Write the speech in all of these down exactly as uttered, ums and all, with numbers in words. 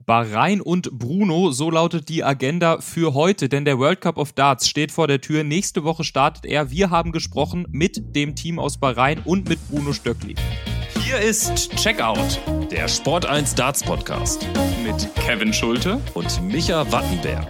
Bahrain und Bruno, so lautet die Agenda für heute, denn der World Cup of Darts steht vor der Tür. Nächste Woche startet er. Wir haben gesprochen mit dem Team aus Bahrain und mit Bruno Stöckli. Hier ist Checkout, der Sport eins Darts Podcast Mit Kevin Schulte und Micha Wattenberg.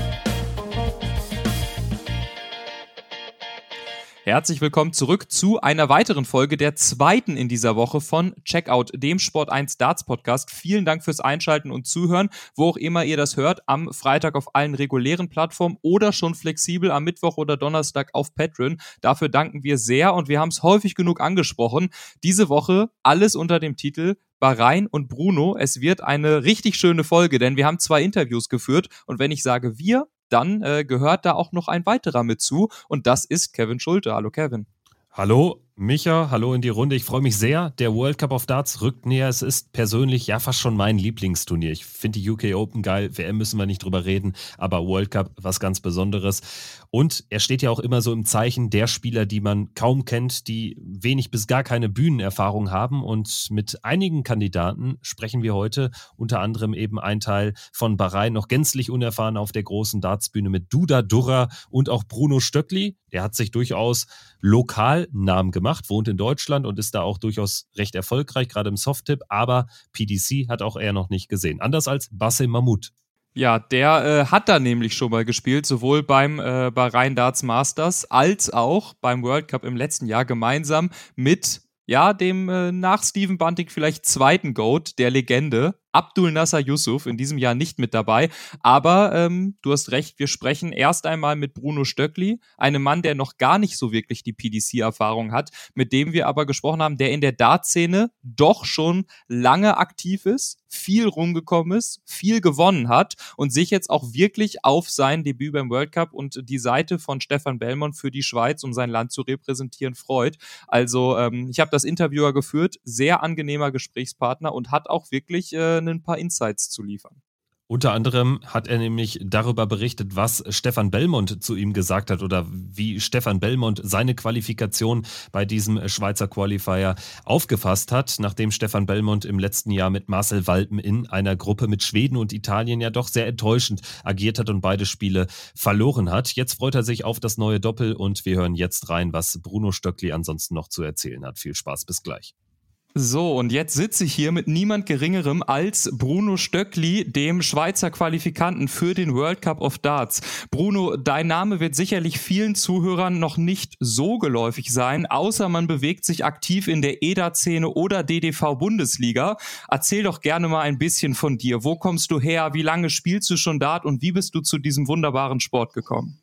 Herzlich willkommen zurück zu einer weiteren Folge, der zweiten in dieser Woche von Checkout, dem Sport eins Darts Podcast. Vielen Dank fürs Einschalten und Zuhören, wo auch immer ihr das hört, am Freitag auf allen regulären Plattformen oder schon flexibel am Mittwoch oder Donnerstag auf Patreon. Dafür danken wir sehr und wir haben es häufig genug angesprochen. Diese Woche alles unter dem Titel Bahrain und Bruno. Es wird eine richtig schöne Folge, denn wir haben zwei Interviews geführt und wenn ich sage wir, dann äh, gehört da auch noch ein weiterer mit zu und das ist Kevin Schulte. Hallo Kevin. Hallo Micha, hallo in die Runde. Ich freue mich sehr. Der World Cup of Darts rückt näher. Es ist persönlich ja fast schon mein Lieblingsturnier. Ich finde die U K Open geil. W M müssen wir nicht drüber reden, aber World Cup was ganz Besonderes. Und er steht ja auch immer so im Zeichen der Spieler, die man kaum kennt, die wenig bis gar keine Bühnenerfahrung haben. Und mit einigen Kandidaten sprechen wir heute, unter anderem eben ein Teil von Bahrain, noch gänzlich unerfahren auf der großen Dartsbühne mit Duda Durra und auch Bruno Stöckli. Der hat sich durchaus lokal Namen gemacht, wohnt in Deutschland und ist da auch durchaus recht erfolgreich, gerade im Softtip, aber P D C hat auch er noch nicht gesehen. Anders als Bassem Mahmoud. Ja, der äh, hat da nämlich schon mal gespielt, sowohl beim äh, Bahrain Darts Masters als auch beim World Cup im letzten Jahr gemeinsam mit, ja, dem äh, nach Stephen Bunting vielleicht zweiten GOAT der Legende, Abdul Nasser Yusuf, in diesem Jahr nicht mit dabei, aber ähm, du hast recht, wir sprechen erst einmal mit Bruno Stöckli, einem Mann, der noch gar nicht so wirklich die P D C-Erfahrung hat, mit dem wir aber gesprochen haben, der in der Dartszene doch schon lange aktiv ist, viel rumgekommen ist, viel gewonnen hat und sich jetzt auch wirklich auf sein Debüt beim World Cup und die Seite von Stefan Belmont für die Schweiz, um sein Land zu repräsentieren, freut. Also ähm, ich habe das Interviewer geführt, sehr angenehmer Gesprächspartner und hat auch wirklich äh, ein paar Insights zu liefern. Unter anderem hat er nämlich darüber berichtet, was Stefan Belmont zu ihm gesagt hat oder wie Stefan Belmont seine Qualifikation bei diesem Schweizer Qualifier aufgefasst hat, nachdem Stefan Belmont im letzten Jahr mit Marcel Walpen in einer Gruppe mit Schweden und Italien ja doch sehr enttäuschend agiert hat und beide Spiele verloren hat. Jetzt freut er sich auf das neue Doppel und wir hören jetzt rein, was Bruno Stöckli ansonsten noch zu erzählen hat. Viel Spaß, bis gleich. So, und jetzt sitze ich hier mit niemand Geringerem als Bruno Stöckli, dem Schweizer Qualifikanten für den World Cup of Darts. Bruno, dein Name wird sicherlich vielen Zuhörern noch nicht so geläufig sein, außer man bewegt sich aktiv in der E D A-Szene oder D D V-Bundesliga. Erzähl doch gerne mal ein bisschen von dir. Wo kommst du her? Wie lange spielst du schon Dart und wie bist du zu diesem wunderbaren Sport gekommen?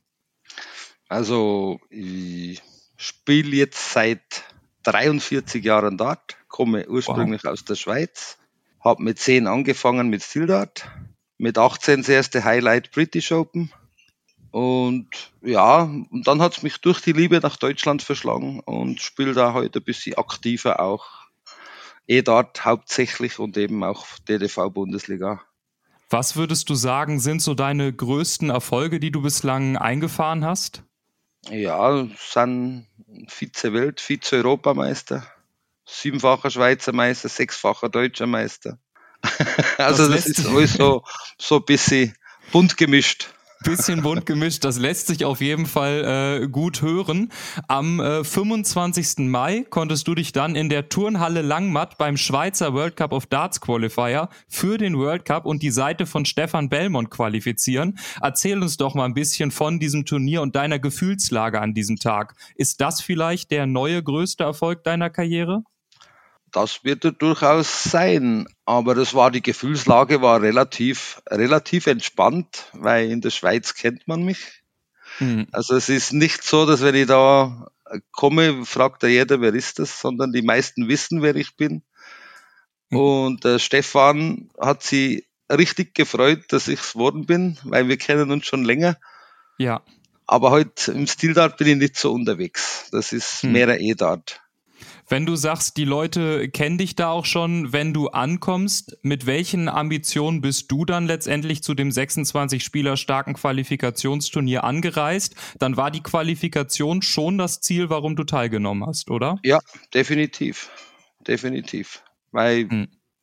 Also, ich spiele jetzt seit dreiundvierzig Jahren Dart, komme ursprünglich wow. aus der Schweiz, habe mit zehn angefangen mit Steel Dart, mit achtzehn das erste Highlight British Open und ja, und dann hat es mich durch die Liebe nach Deutschland verschlagen und spiele da heute ein bisschen aktiver auch E-Dart hauptsächlich und eben auch D D V-Bundesliga. Was würdest du sagen, sind so deine größten Erfolge, die du bislang eingefahren hast? Ja, sind Vize-Welt, Vize-Europameister, siebenfacher Schweizer Meister, sechsfacher Deutscher Meister. Also das, das ist alles so, so ein bisschen bunt gemischt. Bisschen bunt gemischt, das lässt sich auf jeden Fall äh, gut hören. Am äh, fünfundzwanzigsten Mai konntest du dich dann in der Turnhalle Langmatt beim Schweizer World Cup of Darts Qualifier für den World Cup und die Seite von Stefan Belmont qualifizieren. Erzähl uns doch mal ein bisschen von diesem Turnier und deiner Gefühlslage an diesem Tag. Ist das vielleicht der neue größte Erfolg deiner Karriere? Das wird er durchaus sein, aber das war die Gefühlslage war relativ relativ entspannt, weil in der Schweiz kennt man mich. Mhm. Also es ist nicht so, dass wenn ich da komme, fragt da jeder, wer ist das, sondern die meisten wissen, wer ich bin. Mhm. Und äh, Stefan hat sich richtig gefreut, dass ich es geworden bin, weil wir kennen uns schon länger. Ja. Aber heute im Steel Dart bin ich nicht so unterwegs. Das ist mhm. mehr ein E-Dart. Wenn du sagst, die Leute kennen dich da auch schon, wenn du ankommst, mit welchen Ambitionen bist du dann letztendlich zu dem sechsundzwanzig Spieler starken Qualifikationsturnier angereist? Dann war die Qualifikation schon das Ziel, warum du teilgenommen hast, oder? Ja, definitiv. Definitiv. Weil hm.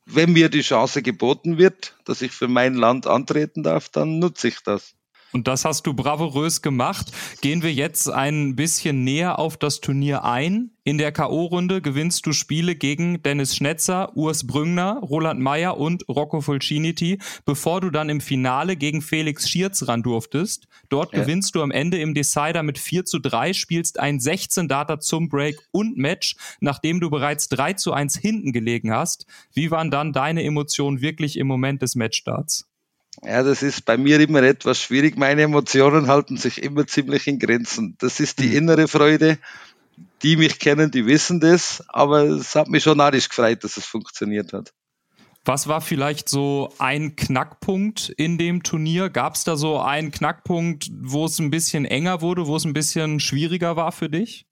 wenn mir die Chance geboten wird, dass ich für mein Land antreten darf, dann nutze ich das. Und das hast du bravourös gemacht. Gehen wir jetzt ein bisschen näher auf das Turnier ein. In der K O-Runde gewinnst du Spiele gegen Dennis Schnetzer, Urs Brüngner, Roland Meyer und Rocco Fulciniti, bevor du dann im Finale gegen Felix Schierz ran durftest. Dort ja. gewinnst du am Ende im Decider mit vier zu drei, spielst ein sechzehn-Data zum Break und Match, nachdem du bereits drei zu eins hinten gelegen hast. Wie waren dann deine Emotionen wirklich im Moment des Matchstarts? Ja, das ist bei mir immer etwas schwierig. Meine Emotionen halten sich immer ziemlich in Grenzen. Das ist die innere Freude. Die mich kennen, die wissen das. Aber es hat mich schon narrisch gefreut, dass es funktioniert hat. Was war vielleicht so ein Knackpunkt in dem Turnier? Gab es da so einen Knackpunkt, wo es ein bisschen enger wurde, wo es ein bisschen schwieriger war für dich?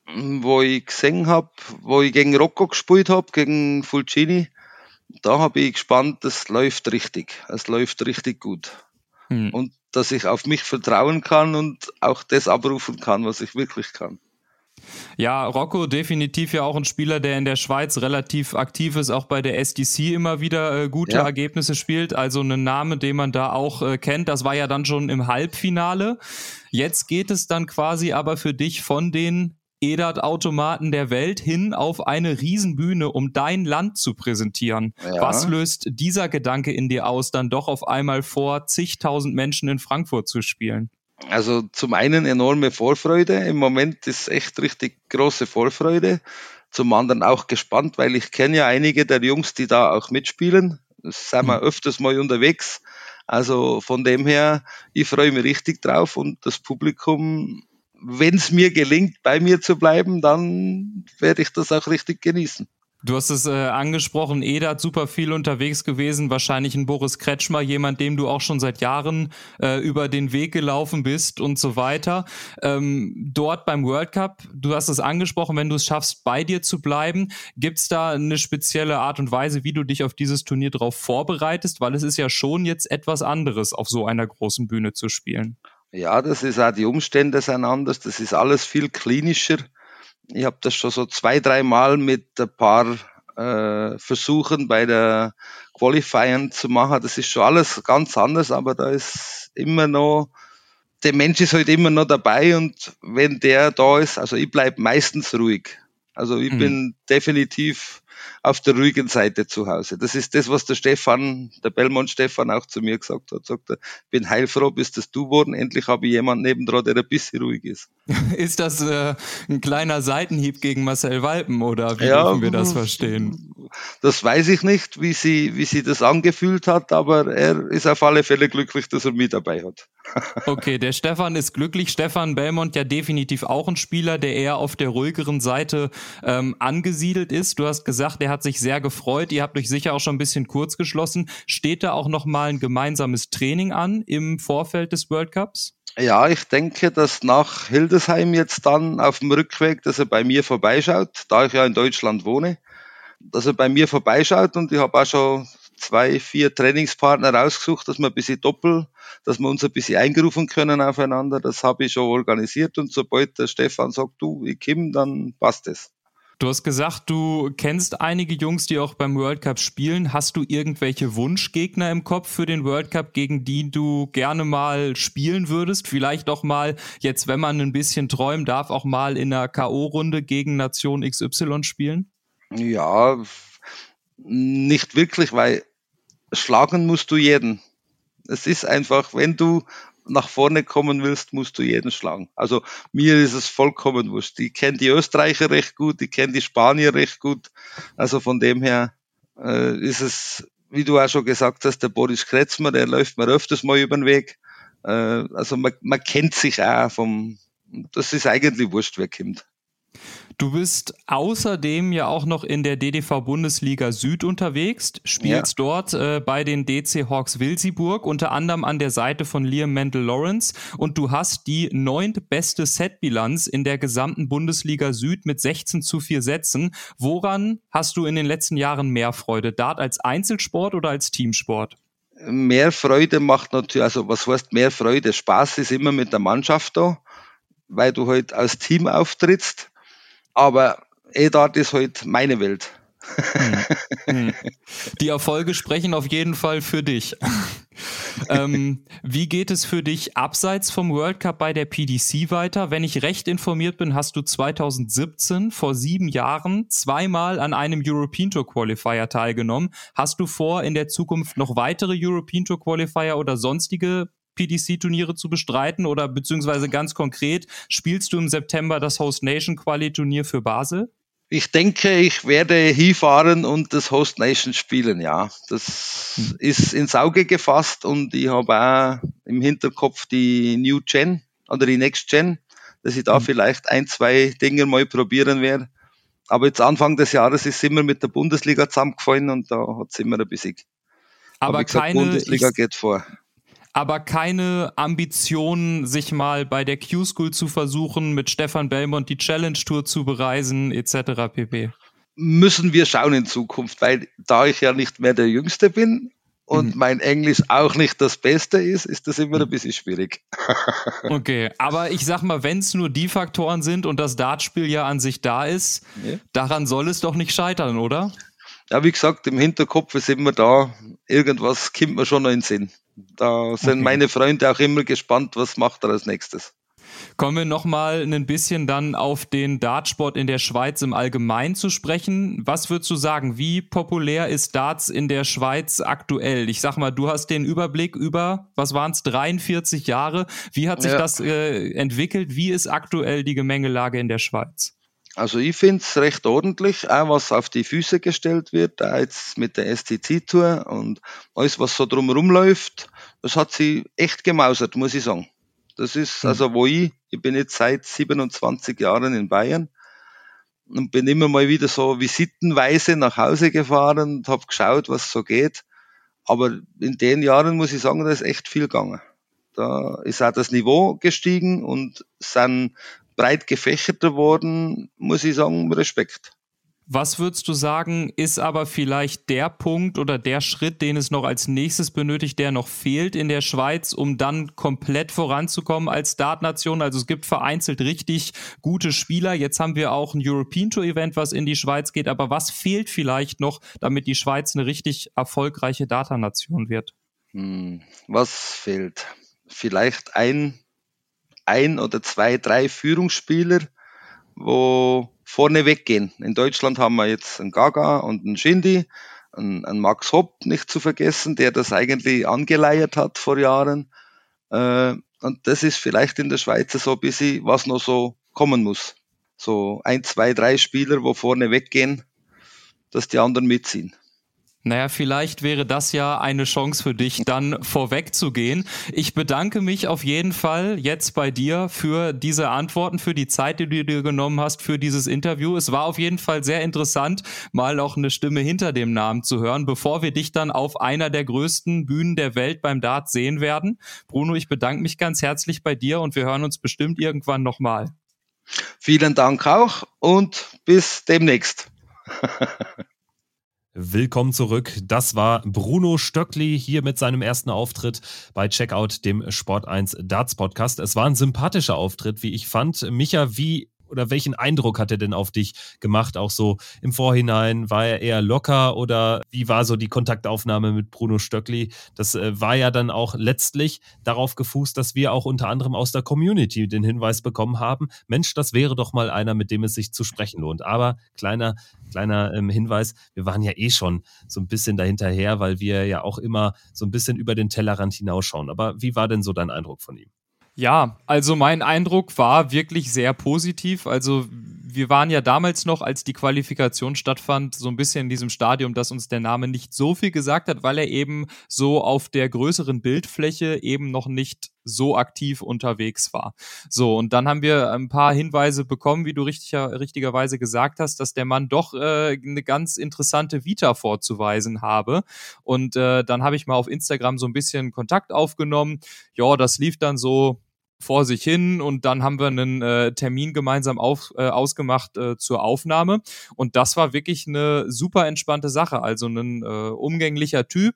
Wo ich gesehen habe, wo ich gegen Rocco gespielt habe, gegen Fulcini, da habe ich gespannt, das läuft richtig. Es läuft richtig gut. Hm. Und dass ich auf mich vertrauen kann und auch das abrufen kann, was ich wirklich kann. Ja, Rocco definitiv ja auch ein Spieler, der in der Schweiz relativ aktiv ist, auch bei der S D C immer wieder äh, gute ja. Ergebnisse spielt. Also ein Name, den man da auch äh, kennt. Das war ja dann schon im Halbfinale. Jetzt geht es dann quasi aber für dich von den E D A T-Automaten der Welt hin auf eine Riesenbühne, um dein Land zu präsentieren. Ja. Was löst dieser Gedanke in dir aus, dann doch auf einmal vor zigtausend Menschen in Frankfurt zu spielen? Also zum einen enorme Vorfreude. Im Moment ist echt richtig große Vorfreude. Zum anderen auch gespannt, weil ich kenne ja einige der Jungs, die da auch mitspielen. Das sind wir öfters mal unterwegs. Also von dem her, ich freue mich richtig drauf und das Publikum, wenn es mir gelingt, bei mir zu bleiben, dann werde ich das auch richtig genießen. Du hast es äh, angesprochen, E D A T super viel unterwegs gewesen, wahrscheinlich ein Boris Kretschmer, jemand, dem du auch schon seit Jahren äh, über den Weg gelaufen bist und so weiter. Ähm, dort beim World Cup, du hast es angesprochen, wenn du es schaffst, bei dir zu bleiben, gibt's da eine spezielle Art und Weise, wie du dich auf dieses Turnier drauf vorbereitest? Weil es ist ja schon jetzt etwas anderes, auf so einer großen Bühne zu spielen. Ja, das ist auch, die Umstände sind anders, das ist alles viel klinischer. Ich habe das schon so zwei, drei Mal mit ein paar äh, Versuchen bei der Qualifying zu machen. Das ist schon alles ganz anders, aber da ist immer noch, der Mensch ist halt immer noch dabei und wenn der da ist, also ich bleib meistens ruhig. Also ich mhm. bin definitiv auf der ruhigen Seite zu Hause. Das ist das, was der Stefan, der Belmont Stefan auch zu mir gesagt hat. Sagt er, ich bin heilfroh, bist das du geworden. Endlich habe ich jemanden nebendran, der ein bisschen ruhig ist. Ist das äh, ein kleiner Seitenhieb gegen Marcel Walpen oder wie ja, dürfen wir das verstehen? Das weiß ich nicht, wie sie, wie sie das angefühlt hat, aber er ist auf alle Fälle glücklich, dass er mich dabei hat. Okay, der Stefan ist glücklich. Stefan Belmont ja definitiv auch ein Spieler, der eher auf der ruhigeren Seite ähm, angesiedelt ist. Du hast gesagt, der hat sich sehr gefreut. Ihr habt euch sicher auch schon ein bisschen kurz geschlossen. Steht da auch nochmal ein gemeinsames Training an im Vorfeld des World Cups? Ja, ich denke, dass nach Hildesheim jetzt dann auf dem Rückweg, dass er bei mir vorbeischaut, da ich ja in Deutschland wohne, dass er bei mir vorbeischaut und ich habe auch schon zwei, vier Trainingspartner rausgesucht, dass wir ein bisschen doppeln, dass wir uns ein bisschen eingerufen können aufeinander. Das habe ich schon organisiert und sobald der Stefan sagt, du, ich komme, dann passt es. Du hast gesagt, du kennst einige Jungs, die auch beim World Cup spielen. Hast du irgendwelche Wunschgegner im Kopf für den World Cup, gegen die du gerne mal spielen würdest? Vielleicht auch mal, jetzt wenn man ein bisschen träumen darf, auch mal in einer K O-Runde gegen Nation X Y spielen? Ja, nicht wirklich, weil schlagen musst du jeden. Es ist einfach, wenn du nach vorne kommen willst, musst du jeden schlagen. Also mir ist es vollkommen wurscht. Ich kenne die Österreicher recht gut, ich kenne die Spanier recht gut. Also von dem her äh, ist es, wie du auch schon gesagt hast, der Boris Kretschmer, der läuft mir öfters mal über den Weg. Äh, also man, man kennt sich auch vom, das ist eigentlich wurscht, wer kommt. Du bist außerdem ja auch noch in der D D V-Bundesliga Süd unterwegs, spielst ja. dort äh, bei den D C Hawks Wilsiburg, unter anderem an der Seite von Liam Mendel-Lawrence und du hast die neuntbeste Setbilanz in der gesamten Bundesliga Süd mit sechzehn zu vier Sätzen. Woran hast du in den letzten Jahren mehr Freude? Dart als Einzelsport oder als Teamsport? Mehr Freude macht natürlich, also was heißt mehr Freude? Spaß ist immer mit der Mannschaft da, weil du halt als Team auftrittst. Aber E-Dart ist halt meine Welt. Hm. Hm. Die Erfolge sprechen auf jeden Fall für dich. ähm, wie geht es für dich abseits vom World Cup bei der P D C weiter? Wenn ich recht informiert bin, hast du zwanzig siebzehn, vor sieben Jahren, zweimal an einem European Tour Qualifier teilgenommen. Hast du vor, in der Zukunft noch weitere European Tour Qualifier oder sonstige P D C-Turniere zu bestreiten? Oder beziehungsweise ganz konkret, spielst du im September das Host Nation Quali-Turnier für Basel? Ich denke, ich werde hinfahren und das Host Nation spielen, ja. Das hm. ist ins Auge gefasst und ich habe auch im Hinterkopf die New Gen oder die Next Gen, dass ich da hm. vielleicht ein, zwei Dinge mal probieren werde. Aber jetzt Anfang des Jahres ist es immer mit der Bundesliga zusammengefallen und da hat es immer ein bisschen. Aber, Aber gesagt, keine, Bundesliga ich, geht vor. Aber keine Ambition, sich mal bei der Q-School zu versuchen, mit Stefan Belmont die Challenge-Tour zu bereisen, et cetera pp. Müssen wir schauen in Zukunft, weil da ich ja nicht mehr der Jüngste bin und mhm. mein Englisch auch nicht das Beste ist, ist das immer mhm. ein bisschen schwierig. Okay, aber ich sag mal, wenn es nur die Faktoren sind und das Dartspiel ja an sich da ist, ja. daran soll es doch nicht scheitern, oder? Ja, wie gesagt, im Hinterkopf ist immer da, irgendwas kommt mir schon noch in den Sinn. Da sind okay. meine Freunde auch immer gespannt, was macht er als nächstes. Kommen wir nochmal ein bisschen dann auf den Dartsport in der Schweiz im Allgemeinen zu sprechen. Was würdest du sagen, wie populär ist Darts in der Schweiz aktuell? Ich sag mal, du hast den Überblick über, was waren es, dreiundvierzig Jahre. Wie hat sich ja. das äh, entwickelt? Wie ist aktuell die Gemengelage in der Schweiz? Also ich finde es recht ordentlich, auch was auf die Füße gestellt wird, auch jetzt mit der S T C-Tour und alles, was so drumherum läuft, das hat sie echt gemausert, muss ich sagen. Das ist, also wo ich, ich bin jetzt seit siebenundzwanzig Jahren in Bayern und bin immer mal wieder so visitenweise nach Hause gefahren und habe geschaut, was so geht. Aber in den Jahren muss ich sagen, da ist echt viel gegangen. Da ist auch das Niveau gestiegen und sind breit gefächerter worden, muss ich sagen, Respekt. Was würdest du sagen, ist aber vielleicht der Punkt oder der Schritt, den es noch als nächstes benötigt, der noch fehlt in der Schweiz, um dann komplett voranzukommen als Dartnation? Also es gibt vereinzelt richtig gute Spieler. Jetzt haben wir auch ein European Tour Event, was in die Schweiz geht. Aber was fehlt vielleicht noch, damit die Schweiz eine richtig erfolgreiche Darternation wird? Hm, was fehlt? Vielleicht ein ein oder zwei, drei Führungsspieler, wo vorne weggehen. In Deutschland haben wir jetzt einen Gaga und einen Shindy, einen, einen Max Hopp nicht zu vergessen, der das eigentlich angeleiert hat vor Jahren. Äh, und das ist vielleicht in der Schweiz so ein bisschen, was noch so kommen muss. So ein, zwei, drei Spieler, wo vorne weggehen, dass die anderen mitziehen. Naja, vielleicht wäre das ja eine Chance für dich, dann vorwegzugehen. Ich bedanke mich auf jeden Fall jetzt bei dir für diese Antworten, für die Zeit, die du dir genommen hast, für dieses Interview. Es war auf jeden Fall sehr interessant, mal auch eine Stimme hinter dem Namen zu hören, bevor wir dich dann auf einer der größten Bühnen der Welt beim Dart sehen werden. Bruno, ich bedanke mich ganz herzlich bei dir und wir hören uns bestimmt irgendwann nochmal. Vielen Dank auch und bis demnächst. Willkommen zurück. Das war Bruno Stöckli hier mit seinem ersten Auftritt bei Checkout, dem Sport eins Darts Podcast. Es war ein sympathischer Auftritt, wie ich fand. Micha, wie oder welchen Eindruck hat er denn auf dich gemacht? Auch so im Vorhinein, war er eher locker oder wie war so die Kontaktaufnahme mit Bruno Stöckli? Das äh, war ja dann auch letztlich darauf gefußt, dass wir auch unter anderem aus der Community den Hinweis bekommen haben, Mensch, das wäre doch mal einer, mit dem es sich zu sprechen lohnt. Aber kleiner Kleiner ähm, Hinweis, wir waren ja eh schon so ein bisschen dahinterher, weil wir ja auch immer so ein bisschen über den Tellerrand hinausschauen. Aber wie war denn so dein Eindruck von ihm? Ja, also mein Eindruck war wirklich sehr positiv. Also wir waren ja damals noch, als die Qualifikation stattfand, so ein bisschen in diesem Stadium, dass uns der Name nicht so viel gesagt hat, weil er eben so auf der größeren Bildfläche eben noch nicht so aktiv unterwegs war. So, und dann haben wir ein paar Hinweise bekommen, wie du richtiger, richtigerweise gesagt hast, dass der Mann doch äh, eine ganz interessante Vita vorzuweisen habe. Und äh, dann habe ich mal auf Instagram so ein bisschen Kontakt aufgenommen. Ja, das lief dann so vor sich hin und dann haben wir einen äh, Termin gemeinsam auf, äh, ausgemacht äh, zur Aufnahme und das war wirklich eine super entspannte Sache, also ein äh, umgänglicher Typ,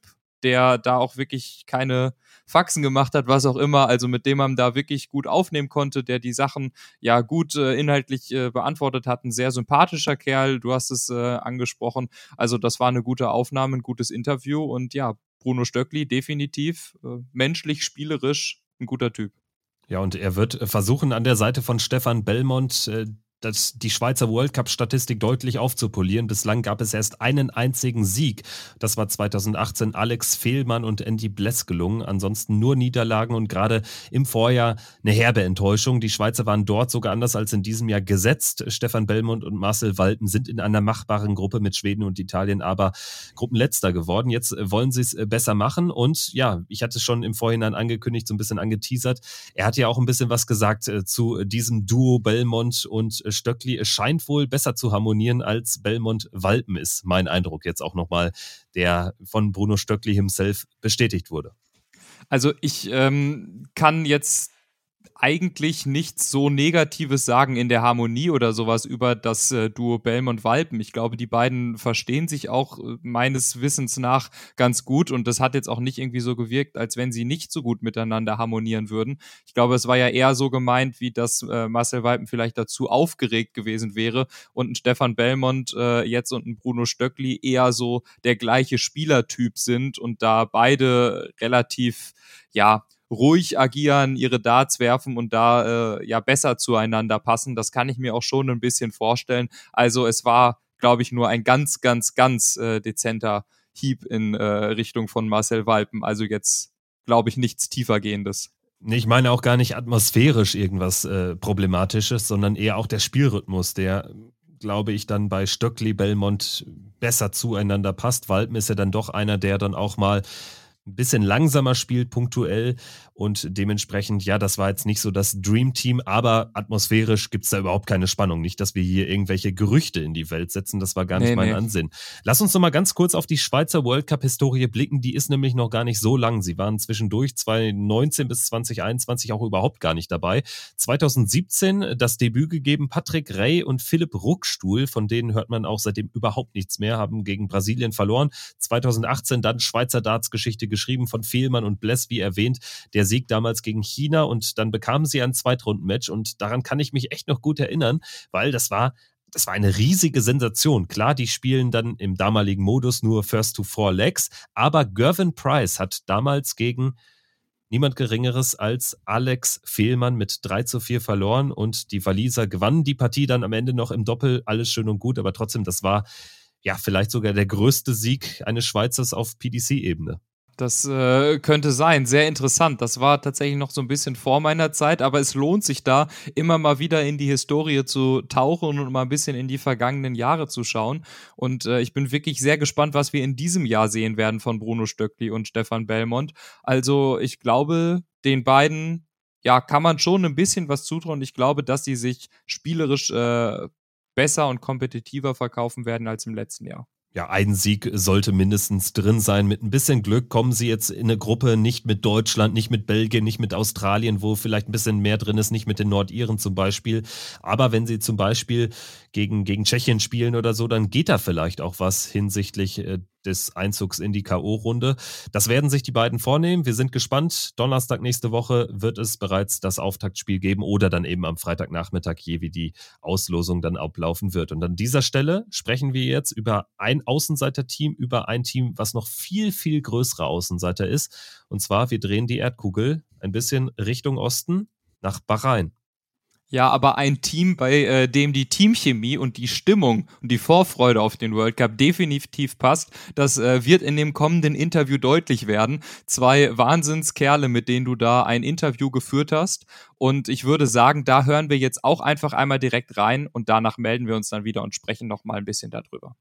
der da auch wirklich keine Faxen gemacht hat, was auch immer, also mit dem man da wirklich gut aufnehmen konnte, der die Sachen ja gut äh, inhaltlich äh, beantwortet hat, ein sehr sympathischer Kerl, du hast es äh, angesprochen, also das war eine gute Aufnahme, ein gutes Interview und ja, Bruno Stöckli definitiv äh, menschlich, spielerisch ein guter Typ. Ja, und er wird versuchen, an der Seite von Stefan Belmont äh, das, die Schweizer World Cup-Statistik deutlich aufzupolieren. Bislang gab es erst einen einzigen Sieg. Das war zweitausendachtzehn Alex Fehlmann und Andy Bless gelungen. Ansonsten nur Niederlagen und gerade im Vorjahr eine herbe Enttäuschung. Die Schweizer waren dort sogar anders als in diesem Jahr gesetzt. Stefan Belmont und Marcel Walpen sind in einer machbaren Gruppe mit Schweden und Italien aber Gruppenletzter geworden. Jetzt wollen sie es besser machen und ja, ich hatte es schon im Vorhinein angekündigt, so ein bisschen angeteasert. Er hat ja auch ein bisschen was gesagt äh, zu diesem Duo Belmont und äh, Stöckli. Es scheint wohl besser zu harmonieren als Belmont-Walpen, ist mein Eindruck jetzt auch nochmal, der von Bruno Stöckli himself bestätigt wurde. Also ich ähm, kann jetzt eigentlich nichts so Negatives sagen in der Harmonie oder sowas über das äh, Duo Belmont-Walpen. Ich glaube, die beiden verstehen sich auch äh, meines Wissens nach ganz gut und das hat jetzt auch nicht irgendwie so gewirkt, als wenn sie nicht so gut miteinander harmonieren würden. Ich glaube, es war ja eher so gemeint, wie dass äh, Marcel Walpen vielleicht dazu aufgeregt gewesen wäre und ein Stefan Belmont äh, jetzt und ein Bruno Stöckli eher so der gleiche Spielertyp sind und da beide relativ, ja, ruhig agieren, ihre Darts werfen und da äh, ja besser zueinander passen. Das kann ich mir auch schon ein bisschen vorstellen. Also es war, glaube ich, nur ein ganz, ganz, ganz äh, dezenter Hieb in äh, Richtung von Marcel Walpen. Also jetzt, glaube ich, nichts tiefergehendes. Ich meine auch gar nicht atmosphärisch irgendwas äh, Problematisches, sondern eher auch der Spielrhythmus, der, glaube ich, dann bei Stöckli, Belmont besser zueinander passt. Walpen ist ja dann doch einer, der dann auch mal ein bisschen langsamer spielt, punktuell und dementsprechend, ja, das war jetzt nicht so das Dream Team, aber atmosphärisch gibt es da überhaupt keine Spannung. Nicht, dass wir hier irgendwelche Gerüchte in die Welt setzen, das war gar nicht nee, mein nee. Ansinn. Lass uns noch mal ganz kurz auf die Schweizer World Cup-Historie blicken, die ist nämlich noch gar nicht so lang. Sie waren zwischendurch zweitausendneunzehn bis zweitausendeinundzwanzig auch überhaupt gar nicht dabei. zweitausendsiebzehn das Debüt gegeben, Patrick Rey und Philipp Ruckstuhl, von denen hört man auch seitdem überhaupt nichts mehr, haben gegen Brasilien verloren. zweitausendachtzehn dann Schweizer Darts-Geschichte geschrieben von Fehlmann und Bless, wie erwähnt, der Sieg damals gegen China und dann bekamen sie ein Zweitrundenmatch und daran kann ich mich echt noch gut erinnern, weil das war Das war eine riesige Sensation. Klar, die spielen dann im damaligen Modus nur First to Four Legs, aber Gervin Price hat damals gegen niemand Geringeres als Alex Fehlmann mit drei zu vier verloren und die Waliser gewannen die Partie dann am Ende noch im Doppel. Alles schön und gut, aber trotzdem, das war ja vielleicht sogar der größte Sieg eines Schweizers auf P D C-Ebene. Das äh, könnte sein, sehr interessant. Das war tatsächlich noch so ein bisschen vor meiner Zeit, aber es lohnt sich da, immer mal wieder in die Historie zu tauchen und mal ein bisschen in die vergangenen Jahre zu schauen. Und äh, ich bin wirklich sehr gespannt, was wir in diesem Jahr sehen werden von Bruno Stöckli und Stefan Belmont. Also ich glaube, den beiden, ja, kann man schon ein bisschen was zutrauen. Ich glaube, dass sie sich spielerisch äh, besser und kompetitiver verkaufen werden als im letzten Jahr. Ja, ein Sieg sollte mindestens drin sein. Mit ein bisschen Glück kommen sie jetzt in eine Gruppe nicht mit Deutschland, nicht mit Belgien, nicht mit Australien, wo vielleicht ein bisschen mehr drin ist, nicht mit den Nordiren zum Beispiel. Aber wenn sie zum Beispiel gegen, gegen Tschechien spielen oder so, dann geht da vielleicht auch was hinsichtlich äh, des Einzugs in die K O-Runde. Das werden sich die beiden vornehmen. Wir sind gespannt. Donnerstag nächste Woche wird es bereits das Auftaktspiel geben oder dann eben am Freitagnachmittag, je wie die Auslosung dann ablaufen wird. Und an dieser Stelle sprechen wir jetzt über ein Außenseiter-Team, über ein Team, was noch viel, viel größere Außenseiter ist. Und zwar, wir drehen die Erdkugel ein bisschen Richtung Osten nach Bahrain. Ja, aber ein Team, bei äh, dem die Teamchemie und die Stimmung und die Vorfreude auf den World Cup definitiv passt, das äh, wird in dem kommenden Interview deutlich werden. Zwei Wahnsinnskerle, mit denen du da ein Interview geführt hast. Und ich würde sagen, da hören wir jetzt auch einfach einmal direkt rein und danach melden wir uns dann wieder und sprechen noch mal ein bisschen darüber.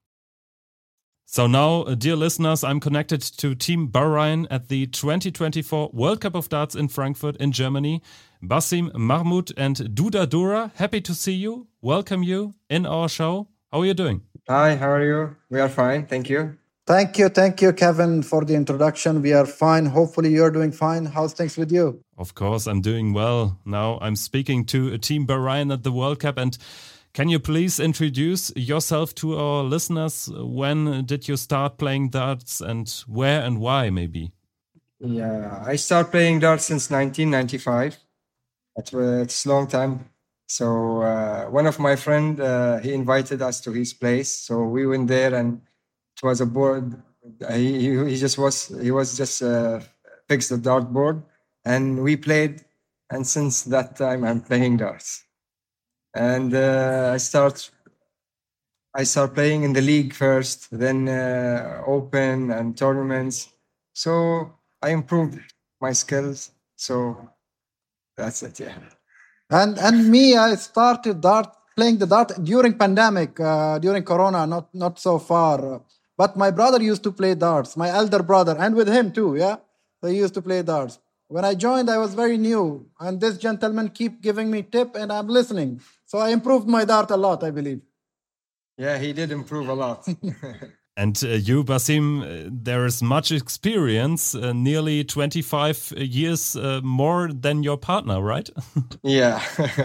So now, uh, dear listeners, I'm connected to Team Bahrain at the twenty twenty-four World Cup of Darts in Frankfurt in Germany. Basim, Mahmoud and Duda Dura, happy to see you. Welcome you in our show. How are you doing? Hi, how are you? We are fine, thank you. Thank you, thank you, Kevin, for the introduction. We are fine. Hopefully you're doing fine. How's things with you? Of course, I'm doing well. Now I'm speaking to Team Bahrain at the World Cup and Can you please introduce yourself to our listeners? When did you start playing darts and where and why, maybe? Yeah, I started playing darts since nineteen ninety-five. It was, it's a long time. So uh, one of my friend, uh, he invited us to his place. So we went there, and it was a board. He, he, he just was he was just uh, fixed the dart board, and we played. And since that time, I'm playing darts. And uh, I start I start playing in the league first, then uh, open and tournaments. So I improved my skills. So that's it, yeah. And and me, I started dart playing the dart during pandemic, uh, during Corona, not not so far. But my brother used to play darts, my elder brother, and with him too, yeah. So he used to play darts. When I joined, I was very new, and this gentleman keep giving me tip, and I'm listening. So I improved my dart a lot, I believe. Yeah, he did improve a lot. And uh, you, Basim, uh, there is much experience, uh, nearly twenty-five years uh, more than your partner, right? Yeah.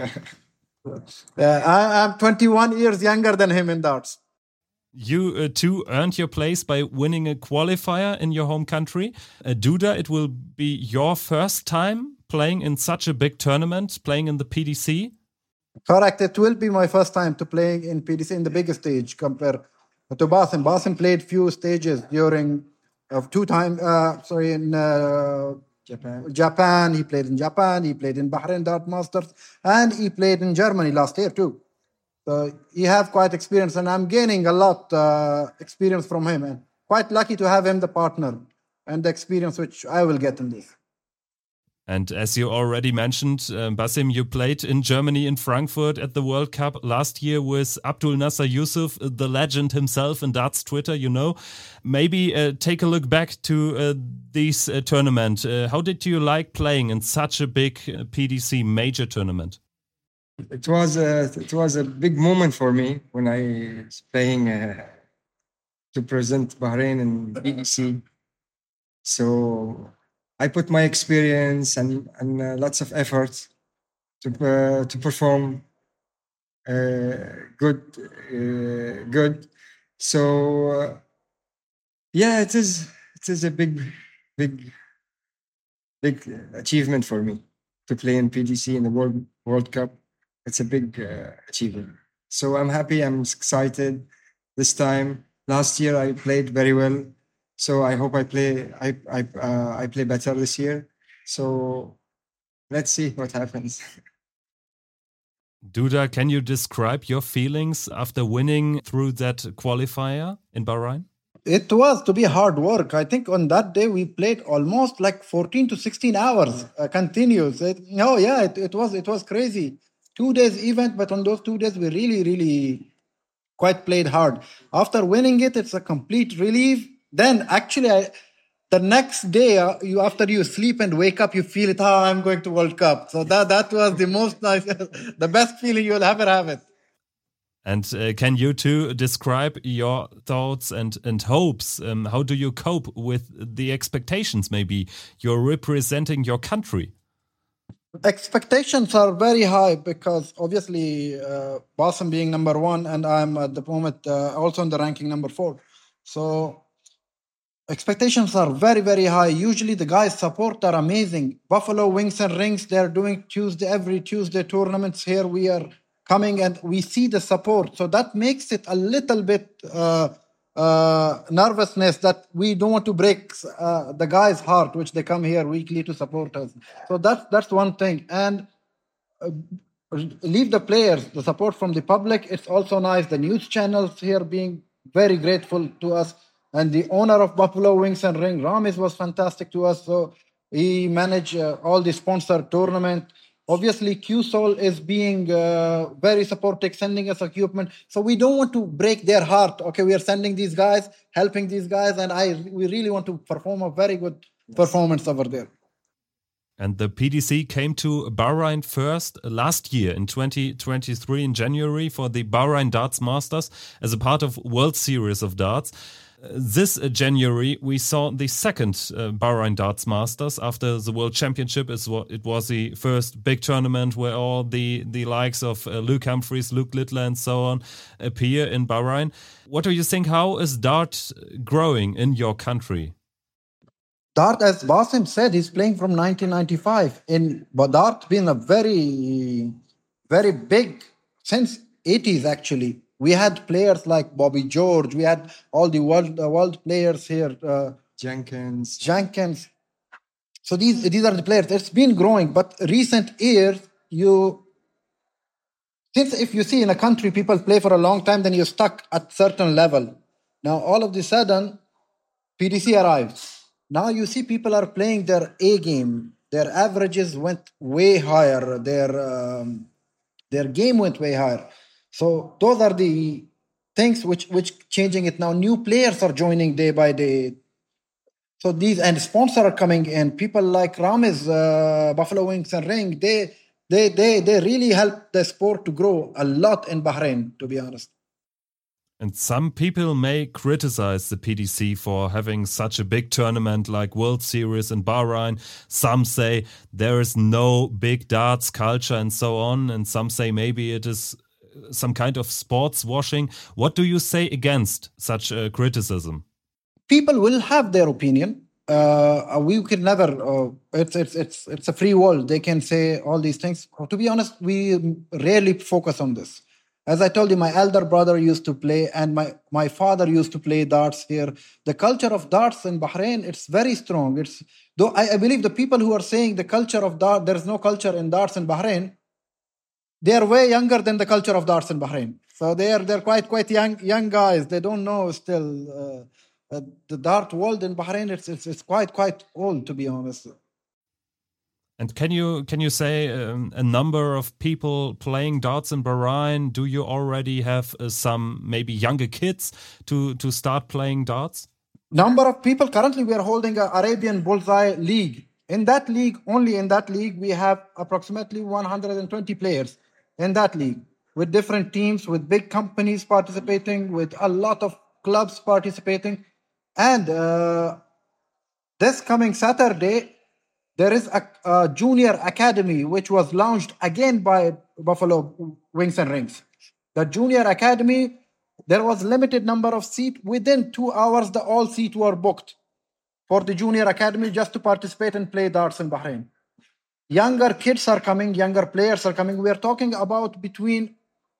uh, I, I'm twenty-one years younger than him in darts. You uh, too earned your place by winning a qualifier in your home country. Uh, Duda, it will be your first time playing in such a big tournament, playing in the P D C? Correct. It will be my first time to playing in P D C in the biggest stage compared to Basim. Basim played few stages during of two time. Uh, sorry, in uh, Japan. Japan. He played in Japan. He played in Bahrain Dart Masters, and he played in Germany last year too. So he have quite experience, and I'm gaining a lot uh, experience from him. And quite lucky to have him the partner and the experience which I will get in this. And as you already mentioned, uh, Basim, you played in Germany, in Frankfurt at the World Cup last year with Abdul Nasser Yusuf, the legend himself in darts Twitter, you know. Maybe uh, take a look back to uh, this uh, tournament. Uh, how did you like playing in such a big uh, P D C major tournament? It was a, it was a big moment for me when I was playing uh, to present Bahrain in P D C. So I put my experience and, and uh, lots of effort to uh, to perform uh, good, uh, good. So uh, yeah, it is it is a big, big, big achievement for me to play in P D C in the World World Cup. It's a big uh, achievement. So I'm happy. I'm excited this time. Last year I played very well. So I hope I play I I uh, I play better this year. So let's see what happens. Duda, can you describe your feelings after winning through that qualifier in Bahrain? It was to be hard work. I think on that day we played almost like fourteen to sixteen hours uh, continuous. It, no, yeah, it, it was it was crazy. Two days event, but on those two days we really really quite played hard. After winning it, it's a complete relief. Then actually, I, the next day, uh, you after you sleep and wake up, you feel it. Oh, I'm going to World Cup. So that that was the most nice, the best feeling you'll ever have it. And uh, can you too describe your thoughts and and hopes? Um, how do you cope with the expectations? Maybe you're representing your country. Expectations are very high because obviously uh, Basim being number one, and I'm at the moment uh, also in the ranking number four. So expectations are very, very high. Usually the guys' support are amazing. Buffalo Wings and Rings, they're doing Tuesday, every Tuesday tournaments here. We are coming and we see the support. So that makes it a little bit uh, uh, nervousness that we don't want to break uh, the guys' heart, which they come here weekly to support us. So that's, that's one thing. And uh, leave the players, the support from the public. It's also nice. The news channels here being very grateful to us. And the owner of Buffalo Wings and Ring, Ramis, was fantastic to us. So he managed uh, all the sponsored tournament. Obviously, Q-Sol is being uh, very supportive, sending us equipment. So we don't want to break their heart. Okay, we are sending these guys, helping these guys, and I we really want to perform a very good performance over there. And the P D C came to Bahrain first last year in twenty twenty-three in January for the Bahrain Darts Masters as a part of World Series of Darts. This uh, January, we saw the second uh, Bahrain Darts Masters after the World Championship. Is what it was the first big tournament where all the the likes of uh, Luke Humphries, Luke Littler, and so on appear in Bahrain. What do you think? How is dart growing in your country? Dart, as Basim said, he's playing from nineteen ninety-five. In but dart been a very, very big since eighties actually. We had players like Bobby George. We had all the world uh, world players here. Uh, Jenkins. Jenkins. So these these are the players. It's been growing, but recent years, you since if you see in a country people play for a long time, then you're stuck at certain level. Now all of a sudden, P D C arrives. Now you see people are playing their A game. Their averages went way higher. Their um, their game went way higher. So those are the things which which changing it now. New players are joining day by day. So these and sponsors are coming in. People like Ramiz, uh, Buffalo Wings and Ring, they they they they really help the sport to grow a lot in Bahrain, to be honest. And some people may criticize the P D C for having such a big tournament like World Series in Bahrain. Some say there is no big darts culture and so on. And some say maybe it is some kind of sports washing. What do you say against such a criticism? People will have their opinion. Uh, we can never. Uh, it's it's it's it's a free world. They can say all these things. To be honest, we rarely focus on this. As I told you, my elder brother used to play, and my, my father used to play darts here. The culture of darts in Bahrain, it's very strong. It's though I, I believe the people who are saying the culture of dart, there is no culture in darts in Bahrain, they are way younger than the culture of darts in Bahrain. So they are they're quite quite young young guys. They don't know still uh, uh, the dart world in Bahrain. It's it's it's quite quite old, to be honest. And can you can you say um, a number of people playing darts in Bahrain? Do you already have uh, some maybe younger kids to to start playing darts? Number of people currently we are holding a Arabian Bullseye League. In that league, only in that league, we have approximately one hundred twenty players in that league with different teams, with big companies participating, with a lot of clubs participating, and uh, this coming Saturday. There is a, a junior academy which was launched again by Buffalo Wings and Rings. The junior academy, there was limited number of seats. Within two hours, the all seats were booked for the junior academy just to participate and play darts in Bahrain. Younger kids are coming, younger players are coming. We are talking about between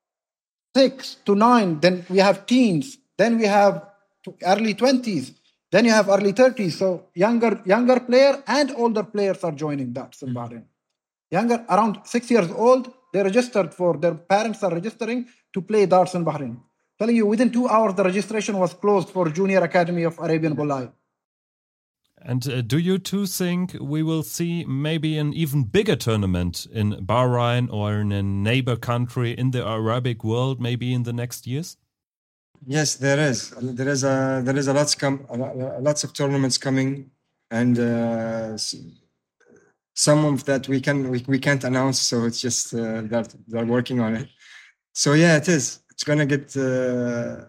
six to nine. Then we have teens. Then we have early twenties. Then you have early thirties, so younger younger player and older players are joining darts in Bahrain. Younger, around six years old, they registered for, their parents are registering to play darts in Bahrain. Telling you, within two hours, the registration was closed for Junior Academy of Arabian Bullseye. And uh, do you two think we will see maybe an even bigger tournament in Bahrain or in a neighbor country in the Arabic world, maybe in the next years? Yes, there is. There is a there is a lots come lots of tournaments coming, and uh, some of that we can we, we can't announce. So it's just uh, that they're working on it. So yeah, it is. It's gonna get uh,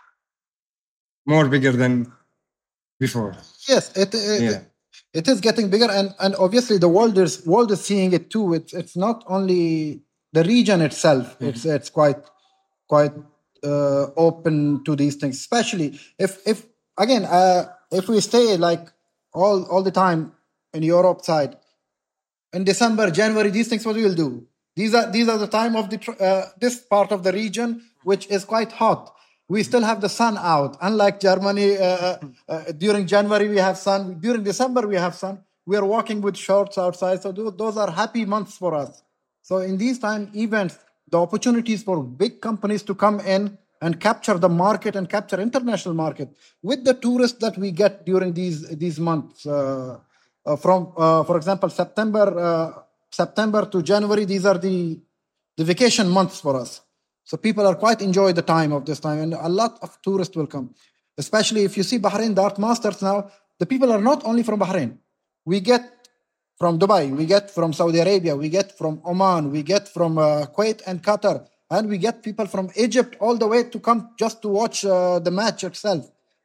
more bigger than before. Yes, it it, Yeah. it is getting bigger, and, and obviously the world is world is seeing it too. It's it's not only the region itself. Mhm. It's it's quite quite. Uh, open to these things, especially if if again uh, if we stay like all all the time in Europe side in December, January, these things what we will do. These are these are the time of the tr- uh, this part of the region which is quite hot. We still have the sun out, unlike Germany. Uh, uh, during January we have sun. During December we have sun. We are walking with shorts outside. So th- those are happy months for us. So in these time events, the opportunities for big companies to come in and capture the market and capture international market with the tourists that we get during these these months. Uh, uh, from, uh, for example, September uh, September to January, these are the the vacation months for us. So people are quite enjoy the time of this time, and a lot of tourists will come. Especially if you see Bahrain Dart Masters now, the people are not only from Bahrain. We get from Dubai, we get from Saudi Arabia, we get from Oman, we get from uh, Kuwait and Qatar, and we get people from Egypt all the way to come just to watch uh, the match itself.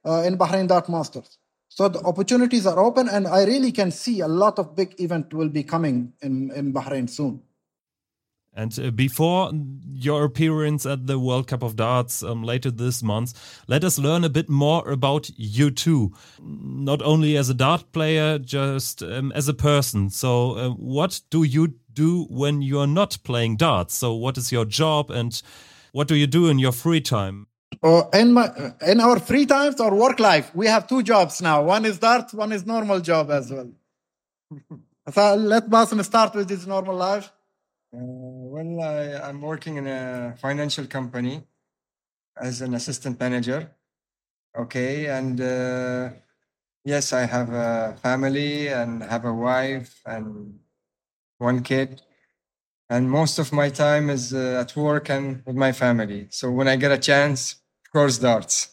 uh, in Bahrain Dart Masters. So the opportunities are open, and I really can see a lot of big event will be coming in, in Bahrain soon. And uh, before your appearance at the World Cup of Darts um, later this month, let us learn a bit more about you too. Not only as a dart player, just um, as a person. So uh, what do you do when you are not playing darts? So what is your job and what do you do in your free time? Uh, in, my, in our free times or work life, we have two jobs now. One is darts, one is normal job as well. So let Basim start with his normal life. Uh, well, I, I'm working in a financial company as an assistant manager. Okay, and uh, yes, I have a family and have a wife and one kid. And most of my time is uh, at work and with my family. So when I get a chance, of course, darts.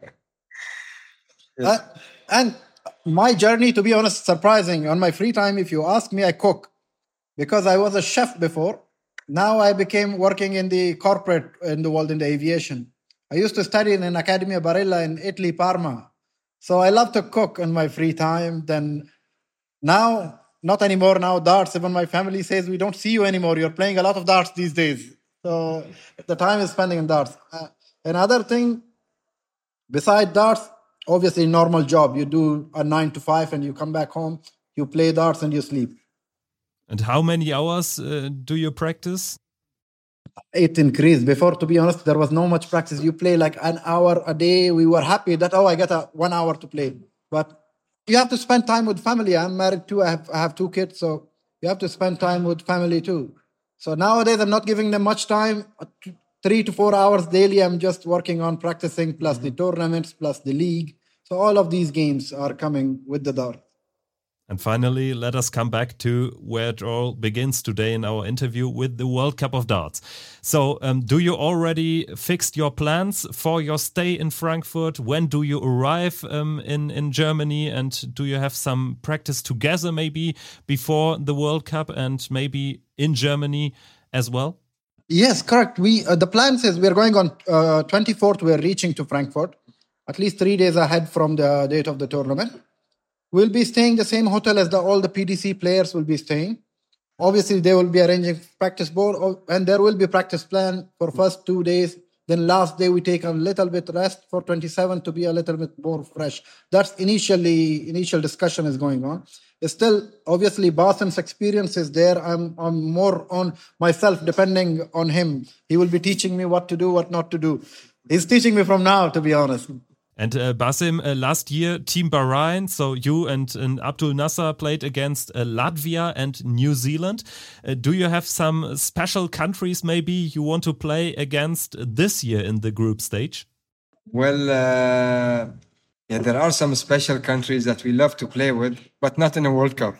uh, and my journey, to be honest, surprising. On my free time, if you ask me, I cook. Because I was a chef before. Now I became working in the corporate in the world, in the aviation. I used to study in an Accademia Barilla in Italy, Parma. So I love to cook in my free time. Then now, not anymore now, darts. Even my family says, we don't see you anymore. You're playing a lot of darts these days. So the time is spending in darts. Uh, another thing, beside darts, obviously normal job. You do a nine to five and you come back home, you play darts and you sleep. And how many hours uh, do you practice? It increased. Before, to be honest, there was no much practice. You play like an hour a day. We were happy that, oh, I got a one hour to play. But you have to spend time with family. I'm married too. I have, I have two kids. So you have to spend time with family too. So nowadays, I'm not giving them much time. Three to four hours daily, I'm just working on practicing, plus mm-hmm. the tournaments, plus the league. So all of these games are coming with the dart. And finally, let us come back to where it all begins today in our interview with the World Cup of Darts. So, um, do you already fixed your plans for your stay in Frankfurt? When do you arrive um, in, in Germany? And do you have some practice together maybe before the World Cup and maybe in Germany as well? Yes, correct. We uh, the plan says we're going on uh, twenty-fourth. We're reaching to Frankfurt, at least three days ahead from the date of the tournament. We'll be staying the same hotel as the, all the P D C players will be staying. Obviously, they will be arranging practice board, and there will be practice plan for first two days. Then last day, we take a little bit rest for twenty-seven to be a little bit more fresh. That's initially, initial discussion is going on. It's still, obviously, Basim's experience is there. I'm, I'm more on myself, depending on him. He will be teaching me what to do, what not to do. He's teaching me from now, to be honest. And uh, Basim, uh, last year, Team Bahrain, so you and, and Abdul Nasser played against uh, Latvia and New Zealand. Uh, do you have some special countries maybe you want to play against this year in the group stage? Well, uh, yeah, there are some special countries that we love to play with, but not in a World Cup.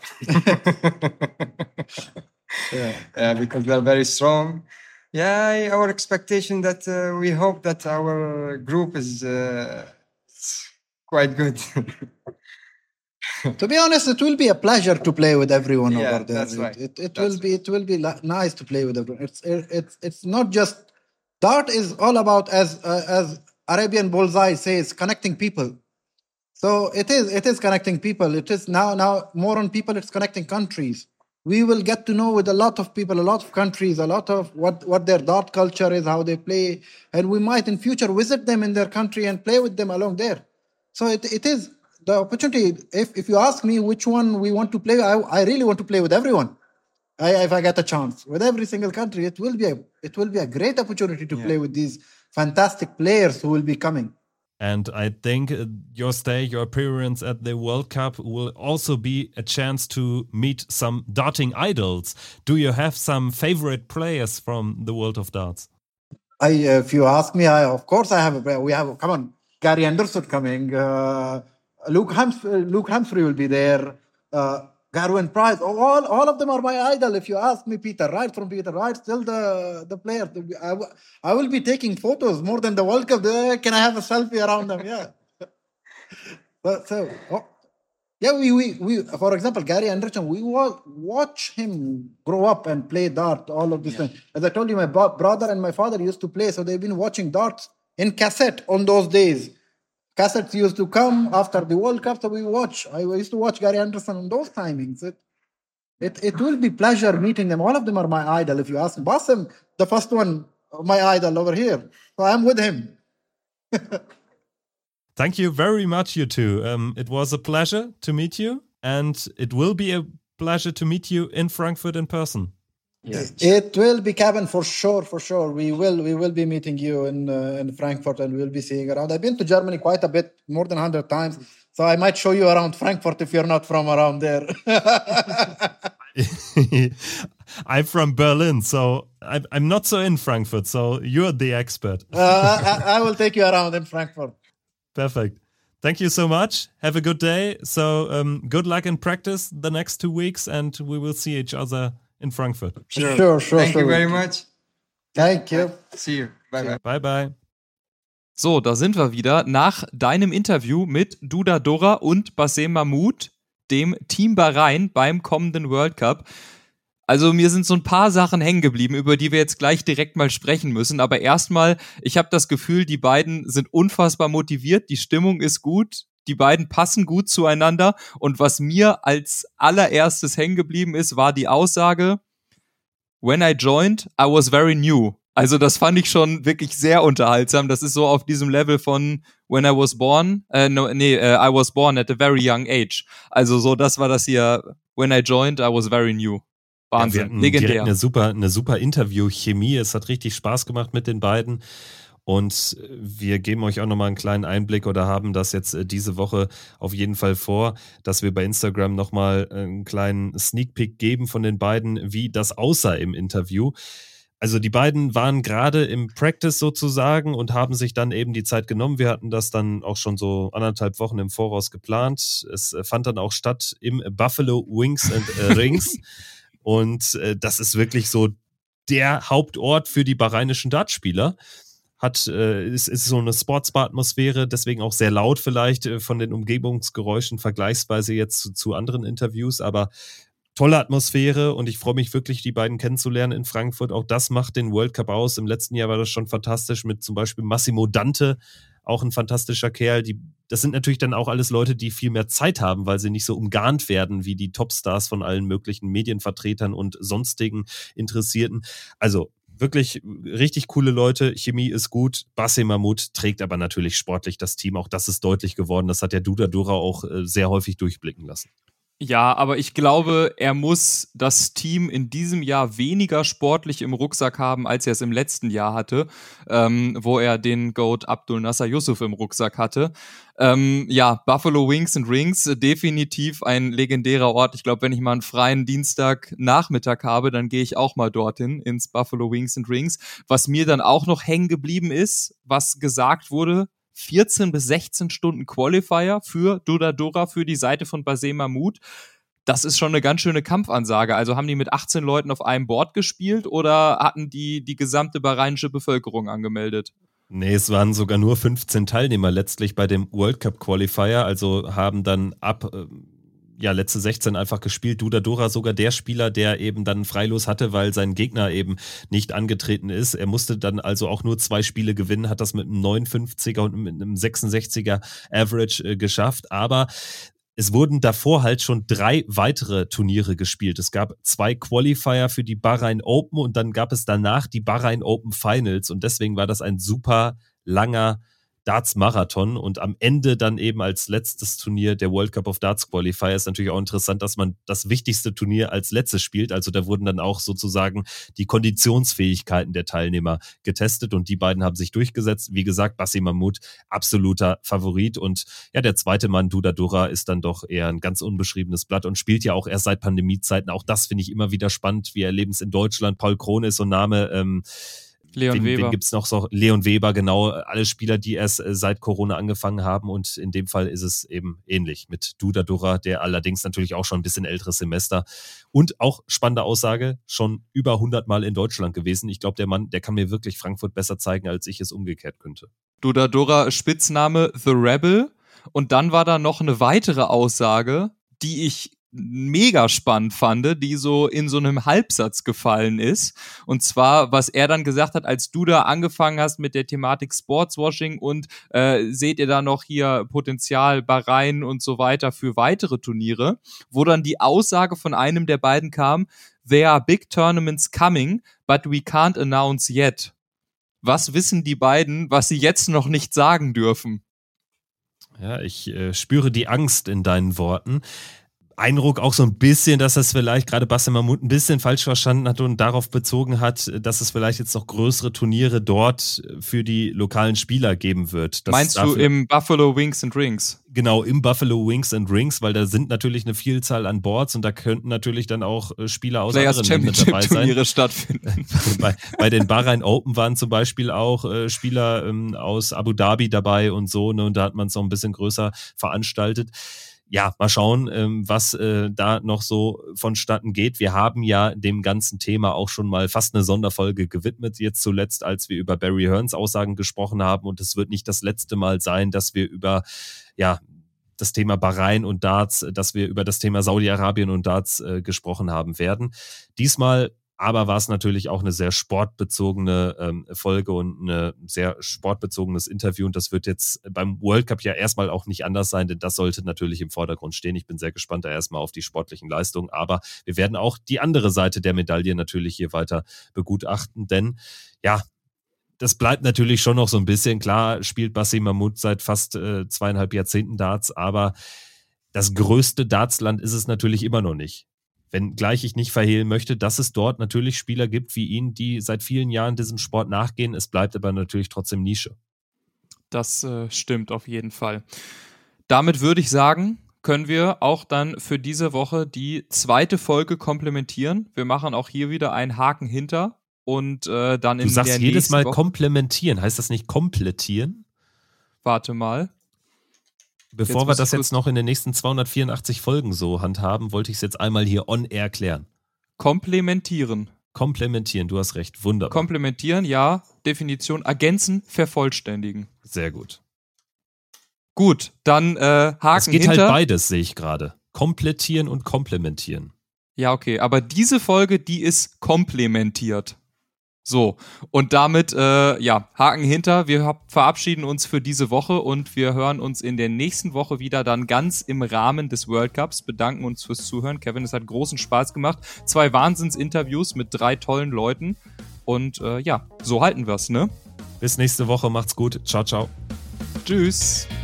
yeah, uh, because they're very strong. Yeah, our expectation that uh, we hope that our group is uh, quite good. To be honest, it will be a pleasure to play with everyone yeah, over there. That's right. It, it, it that's will be it will be nice to play with everyone. It's it, it's it's not just dart is all about, as uh, as Arabian Bullseye says, connecting people. So it is it is connecting people. It is now now more on people. It's connecting countries. We will get to know with a lot of people, a lot of countries, a lot of what, what their dart culture is, how they play. And we might in future visit them in their country and play with them along there. So it, it is the opportunity. If, if you ask me which one we want to play, I, I really want to play with everyone. I, if I get a chance. With every single country, it will be a, it will be a great opportunity to yeah. play with these fantastic players who will be coming. And I think your stay, your appearance at the World Cup will also be a chance to meet some darting idols. Do you have some favorite players from the world of darts? I, if you ask me, I, of course I have a player. We have, come on, Gary Anderson coming. Uh, Luke, Hams- Luke Humphrey will be there. Uh, Garwin Price. All, all of them are my idol. If you ask me, Peter Wright from Peter Wright, still the, the player. I, I will be taking photos more than the World Cup. Can I have a selfie around them? Yeah. But so, oh, yeah, we, we, we, for example, Gary Anderson, we watch him grow up and play dart, all of this. Yeah. As I told you, my brother and my father used to play, so they've been watching darts in cassette on those days. cassettes used to come after the World Cup, so we watch. I used to watch Gary Anderson on those timings. It, it, it will be pleasure meeting them. All of them are my idol. If you ask me, Bassem, the first one, my idol over here. So I'm with him. Thank you very much, you two. Um, it was a pleasure to meet you, and it will be a pleasure to meet you in Frankfurt in person. Yes. It will be, Kevin, for sure, for sure. We will, we will be meeting you in uh, in Frankfurt, and we will be seeing around. I've been to Germany quite a bit, more than a hundred times, so I might show you around Frankfurt if you're not from around there. I'm from Berlin, so I'm I'm not so in Frankfurt. So you're the expert. uh, I, I will take you around in Frankfurt. Perfect. Thank you so much. Have a good day. So um, good luck in practice the next two weeks, and we will see each other in Frankfurt. Sure, sure, sure. Thank sure. you very much. Thank you. See you. Bye bye. Bye bye. So, da sind wir wieder nach deinem Interview mit Duda Dora und Bassem Mahmoud, dem Team Bahrain beim kommenden World Cup. Also mir sind so ein paar Sachen hängen geblieben, über die wir jetzt gleich direkt mal sprechen müssen. Aber erstmal, ich habe das Gefühl, die beiden sind unfassbar motiviert, die Stimmung ist gut, die beiden passen gut zueinander. Und was mir als allererstes hängen geblieben ist, war die Aussage, when I joined, I was very new. Also das fand ich schon wirklich sehr unterhaltsam. Das ist so auf diesem Level von when I was born, äh, no, nee, uh, I was born at a very young age. Also so, das war das hier, when I joined, I was very new. Wahnsinn, ja, wir hatten legendär. Direkt eine super, eine super Interview-Chemie. Es hat richtig Spaß gemacht mit den beiden. Und wir geben euch auch nochmal einen kleinen Einblick oder haben das jetzt diese Woche auf jeden Fall vor, dass wir bei Instagram nochmal einen kleinen Sneak Peek geben von den beiden, wie das aussah im Interview. Also die beiden waren gerade im Practice sozusagen und haben sich dann eben die Zeit genommen. Wir hatten das dann auch schon so anderthalb Wochen im Voraus geplant. Es fand dann auch statt im Buffalo Wings and äh, Rings. Und äh, das ist wirklich so der Hauptort für die bahrainischen Dartspieler. Hat, äh, ist, ist so eine Sportsbar-Atmosphäre, deswegen auch sehr laut vielleicht äh, von den Umgebungsgeräuschen vergleichsweise jetzt zu, zu anderen Interviews, aber tolle Atmosphäre und ich freue mich wirklich, die beiden kennenzulernen in Frankfurt. Auch das macht den World Cup aus. Im letzten Jahr war das schon fantastisch mit zum Beispiel Massimo Dante, auch ein fantastischer Kerl. Die, das sind natürlich dann auch alles Leute, die viel mehr Zeit haben, weil sie nicht so umgarnt werden wie die Topstars von allen möglichen Medienvertretern und sonstigen Interessierten. Also wirklich richtig coole Leute, Chemie ist gut. Bassem Mahmoud trägt aber natürlich sportlich das Team. Auch das ist deutlich geworden. Das hat der Duda Dora auch sehr häufig durchblicken lassen. Ja, aber ich glaube, er muss das Team in diesem Jahr weniger sportlich im Rucksack haben, als er es im letzten Jahr hatte, ähm, wo er den GOAT Abdul Nasser Yusuf im Rucksack hatte. Ähm, ja, Buffalo Wings and Rings, definitiv ein legendärer Ort. Ich glaube, wenn ich mal einen freien Dienstagnachmittag habe, dann gehe ich auch mal dorthin, ins Buffalo Wings and Rings. Was mir dann auch noch hängen geblieben ist, was gesagt wurde, vierzehn bis sechzehn Stunden Qualifier für Duda Dora, für die Seite von Bassem Mahmoud. Das ist schon eine ganz schöne Kampfansage. Also haben die mit achtzehn Leuten auf einem Board gespielt oder hatten die die gesamte bahrainische Bevölkerung angemeldet? Nee, es waren sogar nur fünfzehn Teilnehmer letztlich bei dem World Cup Qualifier, also haben dann ab äh, ja, letzte sechzehn einfach gespielt. Duda Dora sogar der Spieler, der eben dann freilos hatte, weil sein Gegner eben nicht angetreten ist. Er musste dann also auch nur zwei Spiele gewinnen, hat das mit einem neunundfünfziger und mit einem sechsundsechziger Average äh, geschafft, aber es wurden davor halt schon drei weitere Turniere gespielt. Es gab zwei Qualifier für die Bahrain Open und dann gab es danach die Bahrain Open Finals und deswegen war das ein super langer Darts-Marathon und am Ende dann eben als letztes Turnier der World Cup of Darts Qualifier ist natürlich auch interessant, dass man das wichtigste Turnier als letztes spielt. Also da wurden dann auch sozusagen die Konditionsfähigkeiten der Teilnehmer getestet und die beiden haben sich durchgesetzt. Wie gesagt, Bassem Mahmoud, absoluter Favorit und ja, der zweite Mann, Duda Dora, ist dann doch eher ein ganz unbeschriebenes Blatt und spielt ja auch erst seit Pandemiezeiten. Auch das finde ich immer wieder spannend. Wir erleben es in Deutschland. Paul Krone ist so ein Name, ähm, Leon wen, Weber. Wen gibt es noch so? Leon Weber, genau. Alle Spieler, die erst äh, seit Corona angefangen haben. Und in dem Fall ist es eben ähnlich mit Duda Dora, der allerdings natürlich auch schon ein bisschen älteres Semester. Und auch spannende Aussage, schon über hundert Mal in Deutschland gewesen. Ich glaube, der Mann, der kann mir wirklich Frankfurt besser zeigen, als ich es umgekehrt könnte. Duda Dora, Spitzname The Rebel. Und dann war da noch eine weitere Aussage, die ich mega spannend fand, die so in so einem Halbsatz gefallen ist. Und zwar, was er dann gesagt hat, als du da angefangen hast mit der Thematik Sportswashing und äh, seht ihr da noch hier Potenzial Bahrain und so weiter für weitere Turniere, wo dann die Aussage von einem der beiden kam, there are big tournaments coming, but we can't announce yet. Was wissen die beiden, was sie jetzt noch nicht sagen dürfen? Ja, ich äh, spüre die Angst in deinen Worten. Eindruck auch so ein bisschen, dass das vielleicht gerade Bassem Mahmoud ein bisschen falsch verstanden hat und darauf bezogen hat, dass es vielleicht jetzt noch größere Turniere dort für die lokalen Spieler geben wird. Das Meinst du im Buffalo Wings and Rings? Genau, im Buffalo Wings and Rings, weil da sind natürlich eine Vielzahl an Boards und da könnten natürlich dann auch Spieler aus Players anderen Ländern dabei sein. Turniere stattfinden. bei, bei den Bahrain Open waren zum Beispiel auch äh, Spieler ähm, aus Abu Dhabi dabei und so, ne, und da hat man es noch ein bisschen größer veranstaltet. Ja, mal schauen, ähm, was äh, da noch so vonstatten geht. Wir haben ja dem ganzen Thema auch schon mal fast eine Sonderfolge gewidmet, jetzt zuletzt, als wir über Barry Hearns Aussagen gesprochen haben. Und es wird nicht das letzte Mal sein, dass wir über ja das Thema Bahrain und Darts, dass wir über das Thema Saudi-Arabien und Darts äh, gesprochen haben werden. Diesmal aber war es natürlich auch eine sehr sportbezogene ähm, Folge und ein sehr sportbezogenes Interview. Und das wird jetzt beim World Cup ja erstmal auch nicht anders sein, denn das sollte natürlich im Vordergrund stehen. Ich bin sehr gespannt da erstmal auf die sportlichen Leistungen. Aber wir werden auch die andere Seite der Medaille natürlich hier weiter begutachten. Denn ja, das bleibt natürlich schon noch so ein bisschen. Klar spielt Bassem Mahmoud seit fast äh, zweieinhalb Jahrzehnten Darts, aber das größte Dartsland ist es natürlich immer noch nicht. Wenngleich ich nicht verhehlen möchte, dass es dort natürlich Spieler gibt wie ihn, die seit vielen Jahren diesem Sport nachgehen. Es bleibt aber natürlich trotzdem Nische. Das äh, stimmt auf jeden Fall. Damit würde ich sagen, können wir auch dann für diese Woche die zweite Folge komplementieren. Wir machen auch hier wieder einen Haken hinter und äh, dann in der nächsten Woche... Du sagst jedes Mal komplementieren. Heißt das nicht komplettieren? Warte mal. Bevor wir das jetzt noch in den nächsten zweihundertvierundachtzig Folgen so handhaben, wollte ich es jetzt einmal hier on air klären. Komplementieren. Komplementieren, du hast recht, wunderbar. Komplementieren, ja. Definition ergänzen, vervollständigen. Sehr gut. Gut, dann äh, Haken Es geht hinter. halt beides, sehe ich gerade. Komplettieren und komplementieren. Ja, okay, aber diese Folge, die ist komplementiert. So, und damit, äh, ja, Haken hinter. Wir hab, verabschieden uns für diese Woche und wir hören uns in der nächsten Woche wieder dann ganz im Rahmen des World Cups. Bedanken uns fürs Zuhören. Kevin, es hat großen Spaß gemacht. Zwei Wahnsinnsinterviews mit drei tollen Leuten. Und äh, ja, so halten wir's, ne? Bis nächste Woche, macht's gut. Ciao, ciao. Tschüss.